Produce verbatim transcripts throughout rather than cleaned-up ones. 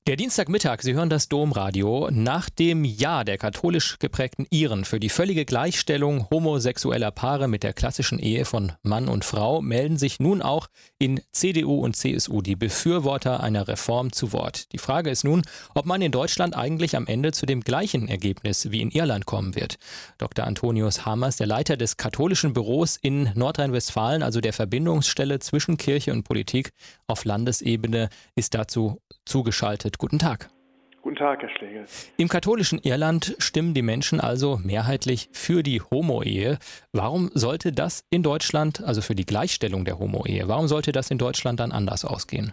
Der Dienstagmittag, Sie hören das Domradio. Nach dem Ja der katholisch geprägten Iren für die völlige Gleichstellung homosexueller Paare mit der klassischen Ehe von Mann und Frau melden sich nun auch in C D U und C S U die Befürworter einer Reform zu Wort. Die Frage ist nun, ob man in Deutschland eigentlich am Ende zu dem gleichen Ergebnis wie in Irland kommen wird. Doktor Antonius Hamers, der Leiter des katholischen Büros in Nordrhein-Westfalen, also der Verbindungsstelle zwischen Kirche und Politik auf Landesebene, ist dazu zugeschaltet. Guten Tag. Guten Tag, Herr Schlegel. Im katholischen Irland stimmen die Menschen also mehrheitlich für die Homo-Ehe. Warum sollte das in Deutschland, also für die Gleichstellung der Homo-Ehe, warum sollte das in Deutschland dann anders ausgehen?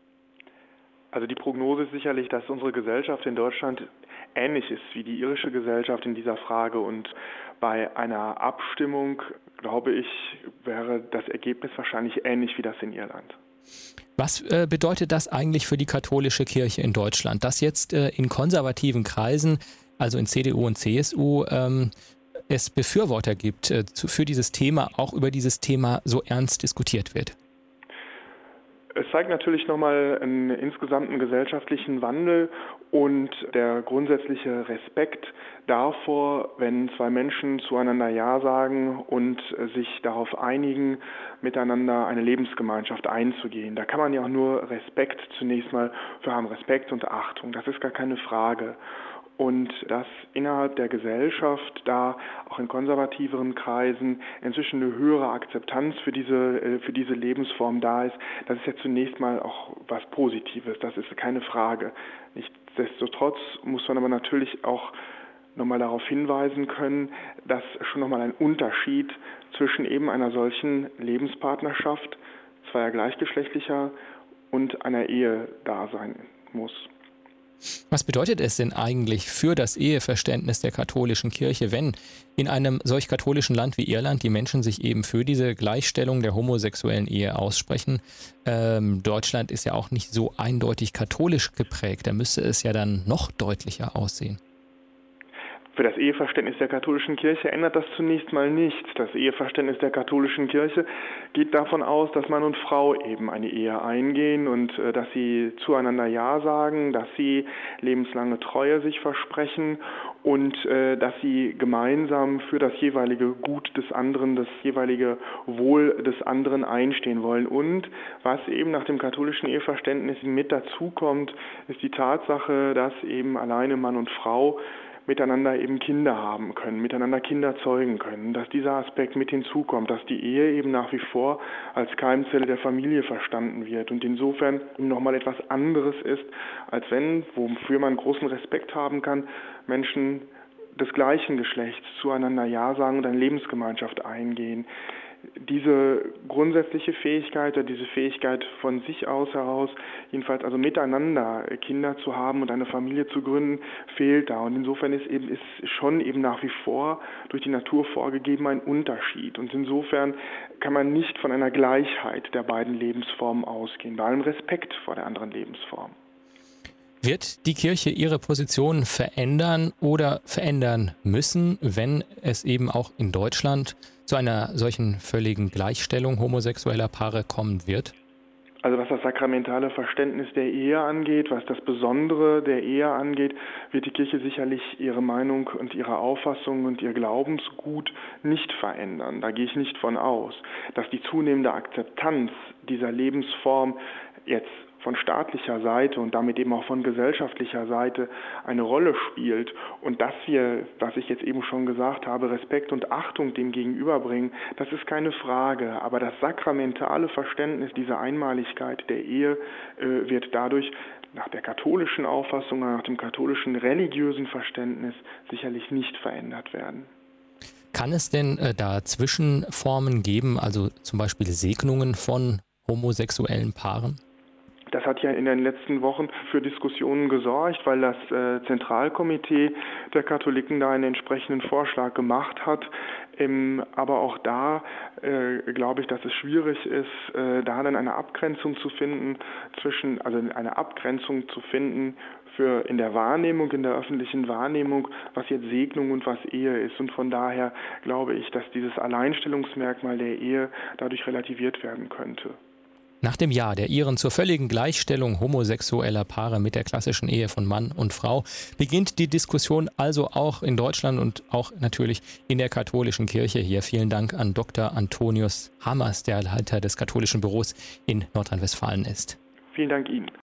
Also die Prognose ist sicherlich, dass unsere Gesellschaft in Deutschland ähnlich ist wie die irische Gesellschaft in dieser Frage. Und bei einer Abstimmung, glaube ich, wäre das Ergebnis wahrscheinlich ähnlich wie das in Irland. Was äh, bedeutet das eigentlich für die katholische Kirche in Deutschland, dass jetzt äh, in konservativen Kreisen, also in C D U und C S U, ähm, es Befürworter gibt äh, zu, für dieses Thema, auch über dieses Thema so ernst diskutiert wird? Es zeigt natürlich nochmal einen insgesamten gesellschaftlichen Wandel und der grundsätzliche Respekt davor, wenn zwei Menschen zueinander Ja sagen und sich darauf einigen, miteinander eine Lebensgemeinschaft einzugehen. Da kann man ja auch nur Respekt zunächst mal für haben, Respekt und Achtung, das ist gar keine Frage. Und dass innerhalb der Gesellschaft, da auch in konservativeren Kreisen inzwischen eine höhere Akzeptanz für diese, für diese Lebensform da ist, das ist ja zunächst mal auch was Positives, das ist keine Frage. Nichtsdestotrotz muss man aber natürlich auch nochmal darauf hinweisen können, dass schon nochmal ein Unterschied zwischen eben einer solchen Lebenspartnerschaft zweier gleichgeschlechtlicher und einer Ehe da sein muss. Was bedeutet es denn eigentlich für das Eheverständnis der katholischen Kirche, wenn in einem solch katholischen Land wie Irland die Menschen sich eben für diese Gleichstellung der homosexuellen Ehe aussprechen? Ähm, Deutschland ist ja auch nicht so eindeutig katholisch geprägt. Da müsste es ja dann noch deutlicher aussehen. Für das Eheverständnis der katholischen Kirche ändert das zunächst mal nichts. Das Eheverständnis der katholischen Kirche geht davon aus, dass Mann und Frau eben eine Ehe eingehen und äh, dass sie zueinander Ja sagen, dass sie lebenslange Treue sich versprechen und äh, dass sie gemeinsam für das jeweilige Gut des anderen, das jeweilige Wohl des anderen einstehen wollen. Und was eben nach dem katholischen Eheverständnis mit dazukommt, ist die Tatsache, dass eben alleine Mann und Frau miteinander eben Kinder haben können, miteinander Kinder zeugen können, dass dieser Aspekt mit hinzukommt, dass die Ehe eben nach wie vor als Keimzelle der Familie verstanden wird und insofern nochmal etwas anderes ist, als wenn, wofür man großen Respekt haben kann, Menschen des gleichen Geschlechts zueinander Ja sagen und eine Lebensgemeinschaft eingehen. Diese grundsätzliche Fähigkeit oder diese Fähigkeit von sich aus heraus, jedenfalls also miteinander Kinder zu haben und eine Familie zu gründen, fehlt da. Und insofern ist eben ist schon eben nach wie vor durch die Natur vorgegeben ein Unterschied. Und insofern kann man nicht von einer Gleichheit der beiden Lebensformen ausgehen, bei allem Respekt vor der anderen Lebensform. Wird die Kirche ihre Position verändern oder verändern müssen, wenn es eben auch in Deutschland zu einer solchen völligen Gleichstellung homosexueller Paare kommen wird? Also was das sakramentale Verständnis der Ehe angeht, was das Besondere der Ehe angeht, wird die Kirche sicherlich ihre Meinung und ihre Auffassung und ihr Glaubensgut nicht verändern. Da gehe ich nicht von aus. Dass die zunehmende Akzeptanz dieser Lebensform jetzt von staatlicher Seite und damit eben auch von gesellschaftlicher Seite eine Rolle spielt und dass wir, was ich jetzt eben schon gesagt habe, Respekt und Achtung dem gegenüberbringen, das ist keine Frage. Aber das sakramentale Verständnis dieser Einmaligkeit der Ehe äh, wird dadurch nach der katholischen Auffassung, nach dem katholischen religiösen Verständnis sicherlich nicht verändert werden. Kann es denn äh, da Zwischenformen geben, also zum Beispiel Segnungen von homosexuellen Paaren? Das hat ja in den letzten Wochen für Diskussionen gesorgt, weil das äh, Zentralkomitee der Katholiken da einen entsprechenden Vorschlag gemacht hat. Ähm, aber auch da äh, glaube ich, dass es schwierig ist, äh, da dann eine Abgrenzung zu finden zwischen, also eine Abgrenzung zu finden für in der Wahrnehmung, in der öffentlichen Wahrnehmung, was jetzt Segnung und was Ehe ist. Und von daher glaube ich, dass dieses Alleinstellungsmerkmal der Ehe dadurch relativiert werden könnte. Nach dem Ja der Iren zur völligen Gleichstellung homosexueller Paare mit der klassischen Ehe von Mann und Frau beginnt die Diskussion also auch in Deutschland und auch natürlich in der katholischen Kirche. Hier vielen Dank an Doktor Antonius Hammers, der Leiter des katholischen Büros in Nordrhein-Westfalen ist. Vielen Dank Ihnen.